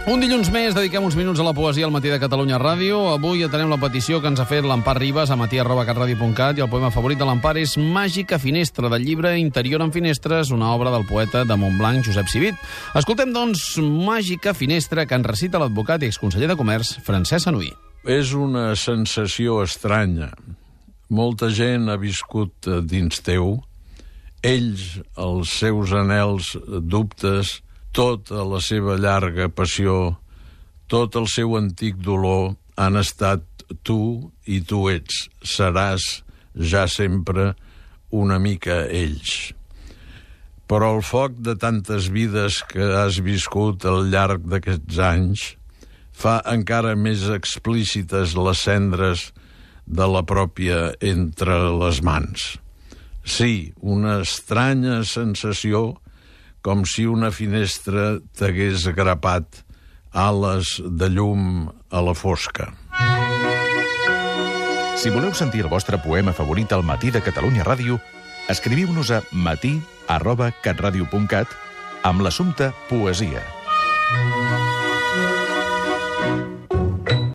Un dilluns més dediquem uns minuts a la poesia al Matí de Catalunya Ràdio. Avui atenem la petició que ens ha fet l'Empar Ribas a matí@catradio.cat i el poema favorit de l'Empar és Màgica Finestra, del llibre Interior en Finestres, una obra del poeta de Montblanc, Josep Civit. Escoltem, doncs, Màgica Finestra, que ens recita l'advocat i exconseller de Comerç, Francesc Sanhuí. És una sensació estranya. Molta gent ha viscut dins teu, ells, els seus anhels, dubtes, tota la seva llarga passió, tot el seu antic dolor han estat tu i tu ets, seràs ja sempre una mica ells. Però el foc de tantes vides que has viscut al llarg d'aquests anys fa encara més explícites les cendres de la pròpia entre les mans. Sí, una estranya sensació, com si una finestra t'hagués grapat ales de llum a la fosca. Si voleu sentir el vostre poema favorit al Matí de Catalunya Ràdio, escriviu-nos a matí@catradio.cat amb l'assumpte Poesia.